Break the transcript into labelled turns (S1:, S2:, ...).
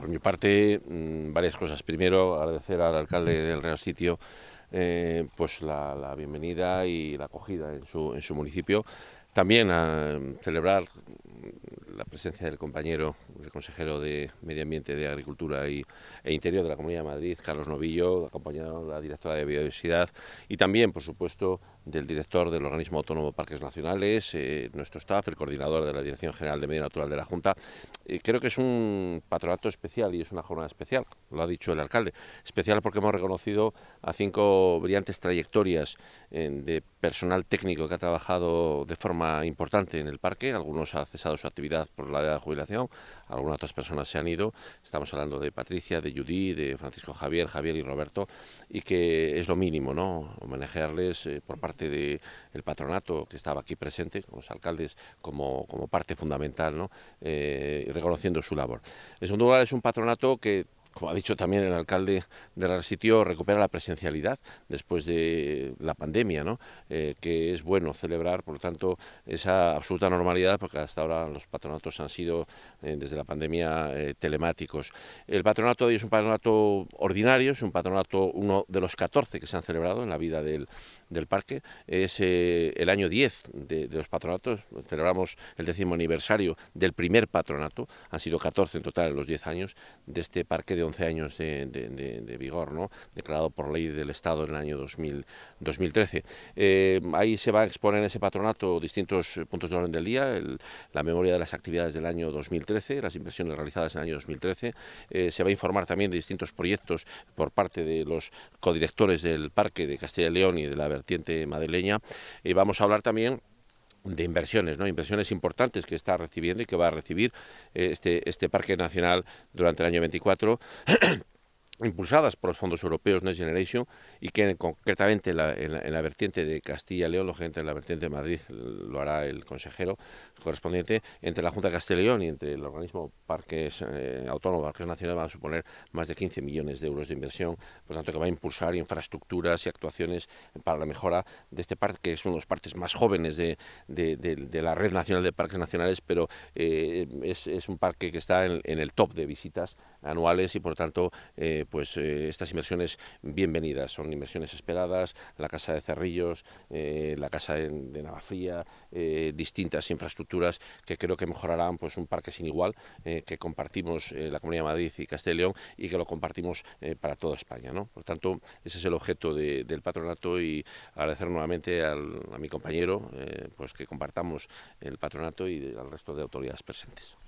S1: Por mi parte, varias cosas. Primero, agradecer al alcalde del Real Sitio pues la bienvenida y la acogida en su municipio. También a celebrar la presencia del compañero, el consejero de Medio Ambiente, de Agricultura e Interior de la Comunidad de Madrid, Carlos Novillo, acompañado de la directora de Biodiversidad y también, por supuesto, del director del Organismo Autónomo de Parques Nacionales, nuestro staff, el coordinador de la Dirección General de Medio Natural de la Junta. Creo que es un patronato especial y es una jornada especial, lo ha dicho el alcalde, especial porque hemos reconocido a 5 brillantes trayectorias de personal técnico que ha trabajado de forma importante en el parque. Algunos han cesado su actividad por la edad de jubilación, algunas otras personas se han ido. Estamos hablando de Patricia, de Judy, de Francisco Javier y Roberto, y que es lo mínimo, ¿no?, homenajearles por parte del patronato que estaba aquí presente, con los alcaldes como parte fundamental, ¿no?, reconociendo su labor. En segundo lugar, es un patronato que, como ha dicho también el alcalde de Real Sitio, recupera la presencialidad después de la pandemia, ¿no?, que es bueno celebrar, por lo tanto, esa absoluta normalidad, porque hasta ahora los patronatos han sido, desde la pandemia, telemáticos. El patronato hoy es un patronato ordinario, es un patronato, uno de los 14 que se han celebrado en la vida del parque. Es el año 10 de los patronatos, celebramos el 10º aniversario del primer patronato, han sido 14 en total en los 10 años de este parque de 11 años de vigor, ¿no?, declarado por ley del Estado en el año 2013. Ahí se va a exponer en ese patronato distintos puntos de orden del día, la memoria de las actividades del año 2013, las inversiones realizadas en el año 2013, se va a informar también de distintos proyectos por parte de los codirectores del Parque de Castilla y León y de la vertiente madrileña, y vamos a hablar también de inversiones, ¿no?, inversiones importantes que está recibiendo y que va a recibir este Parque Nacional durante el año 24, impulsadas por los fondos europeos Next Generation, y que concretamente en la vertiente de Castilla y León, lógicamente en la vertiente de Madrid lo hará el consejero correspondiente, entre la Junta de Castilla y León y entre el organismo Parques Autónomo, Parques Nacionales, van a suponer más de 15 millones de euros de inversión, por lo tanto que va a impulsar infraestructuras y actuaciones para la mejora de este parque, que es uno de los parques más jóvenes de la Red Nacional de Parques Nacionales, pero es un parque que está en el top de visitas anuales y, por tanto, estas inversiones bienvenidas, son inversiones esperadas, la Casa de Cerrillos, la Casa de Navafría, distintas infraestructuras que creo que mejorarán pues un parque sin igual, que compartimos la Comunidad de Madrid y Castilla y León, y que lo compartimos para toda España, ¿no? Por tanto, ese es el objeto del patronato, y agradecer nuevamente a mi compañero pues que compartamos el patronato y al resto de autoridades presentes.